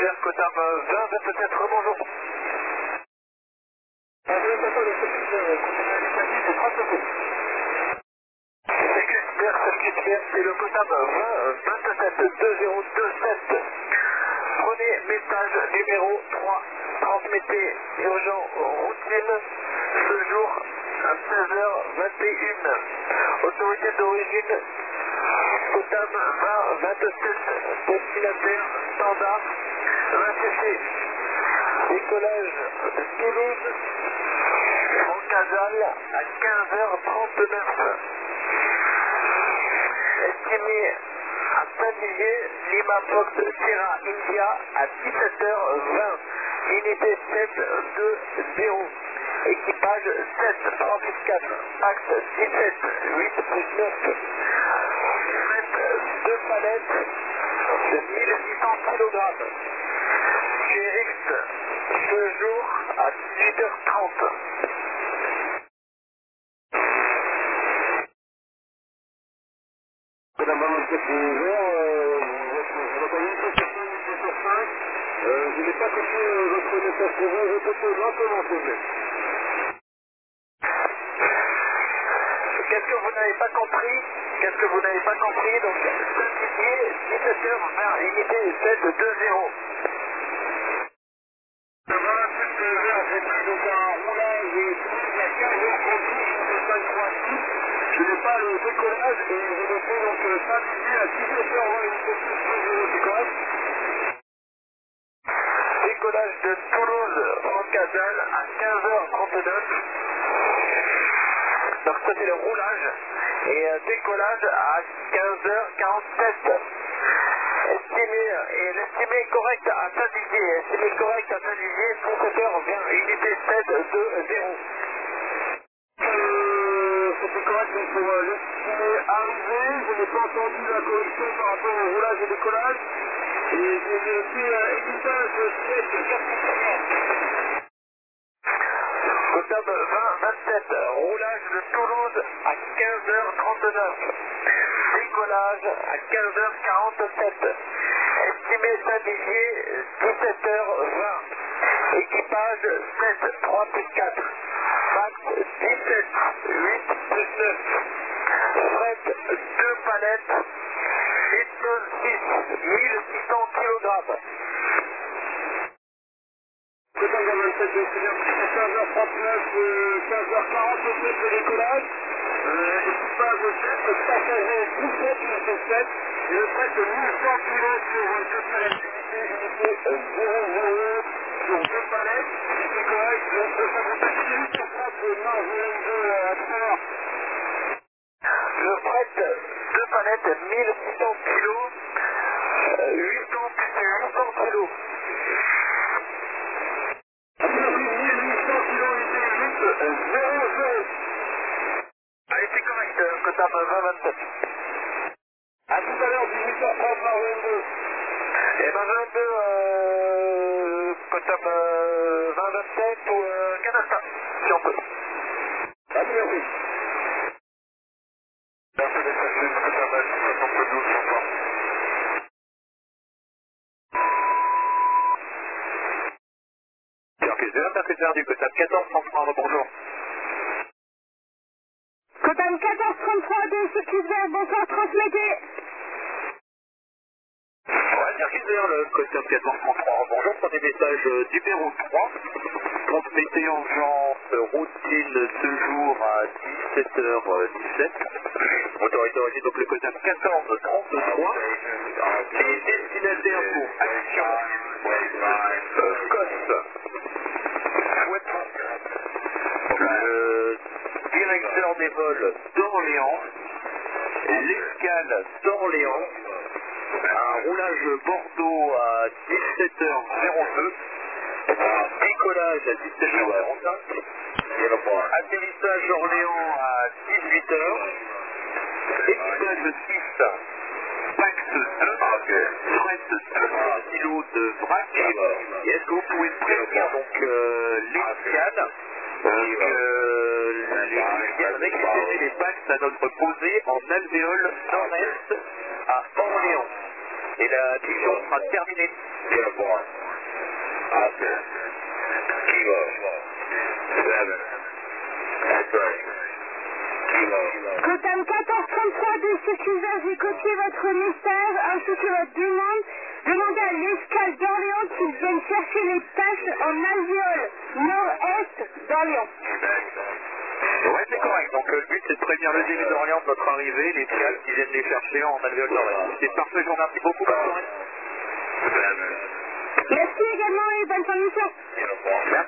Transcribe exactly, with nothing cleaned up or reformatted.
clair, Cotam vingt vingt-sept, rebonjour. Circuit clair, circuit clair, c'est le Cotam vingt vingt-sept, deux zéro deux sept. Prenez message numéro trois. Transmettez urgent routine ce jour à seize heures vingt et une. Autorité d'origine Cotam vingt vingt-sept. Destinataire standard vingt-six. Décollage de Toulouse en Casal à quinze heures trente-neuf. Estimé à Saint-Dizier, Lima Fox Sierra India à dix-sept heures vingt. Unité sept deux zéro. Équipage sept trois plus quatre. Axe dix-sept huit plus neuf. Faites deux palettes de mille six cents kilogrammes. G R X ce jour à dix-huit heures trente. Madame vingt-sept, bonjour, votre euh, je n'ai pas compris votre message pour vous, répétez lentement, s'il vous plaît. Qu'est-ce que vous n'avez pas compris? Qu'est-ce que vous n'avez pas compris? Donc, Saint-Dizier, dix-sept heures vingt, unité sept deux zéro. vingt-sept, bonjour, j'ai pris donc un roulage à quinze heures trente-six, cinq trois six. Je n'ai pas le décollage et je me fais donc Saint-Dizier à dix-sept heures vingt, unité six deux zéro, c'est correct? Décollage de Toulouse en Casal à quinze heures trente-neuf. Donc ça c'est le roulage. Et euh, décollage à quinze heures quarante-sept. Estimé, et l'estimé correct à Saint-Dizier. Estimé correct à Saint-Dizier, dix-sept heures vingt, unité sept deux zéro. Euh, c'était correct donc pour euh, l'estimé arrivé. Je n'ai pas entendu la correction par rapport au roulage et décollage. Et j'ai aussi euh, équipage sept quatre cinquante. Cotam vingt vingt-sept, roulage de Toulouse à quinze heures trente-neuf. Décollage à quinze heures quarante-sept. Estimé Saint-Dizier, dix-sept heures vingt. Équipage sept trois plus quatre. Max dix-sept huit plus neuf. Fret deux palettes, huit tonnes six, mille six cents kilogrammes. Cotam vingt-sept, donc c'est bien pris pour quinze heures trente-neuf, euh, quinze heures quarante-sept de décollage. Euh, équipage sept, passager dix-sept, unité sept. Et le fret de mille cent kilos sur euh, deux palettes unité, unité euh, zéro zéro sur deux palettes. C'est correct, donc ça vous fait dix minutes sur place, euh, marge de deux à tout à l'heure. Le fret, deux palettes, mille six cents kilos, euh, huit cents plus huit cents kilos. mille huit cents kilos, unité huit, zéro zéro. Allez, c'est correct, euh, Cotam vingt vingt-sept. A tout à l'heure, dix-huit heures trente, marge de deux. Et ben vingt-deux, euh, Cotam euh, vingt vingt-sept ou euh, Canasta, si on peut. Ah, merci. Merci d'être venu, Cotam soixante-douze, bonsoir. Circuit de l'intercutère du Cotam quatorze cent trois, bonjour. Cotam quatorze trente-trois de circuit vert, bonsoir, transmettez. Ouais, circuit vert, le Cotam quatorze cent trois, bonjour, prenez message euh, numéro trois. Transmettez urgence routine ce jour à dix-sept heures dix-sept. Autorité origine, donc le Cotam quatorze trente-trois. Et destinataire pour action euh, COS. Souhaitons le directeur des vols d'Orléans, l'escale d'Orléans, un roulage Bordeaux à dix-sept heures deux, décollage à dix-sept heures quarante-cinq, atterrissage Orléans à dix-huit heures, équipage six, Pax deux, fret deux kilos de vrac. Et est-ce que vous pouvez prévenir donc euh, l'escale euh, que les viennent récupérer les Pax à notre posée en alvéole nord-est à Orléans? Et la mission sera terminée. Cotam quatorze trente-trois de circulaire, j'ai copié votre message ainsi que votre demande. Demandez à l'escale d'Orléans qu'ils viennent chercher les tâches en alvéole nord-est d'Orléans. Ouais, c'est correct. Donc le but c'est de prévenir le début d'Orléans de notre arrivée, les escales qui viennent les chercher en alvéole nord-est. C'est parfait, je vous remercie beaucoup. Bonne soirée. Merci également et bonne fin de mission. Merci.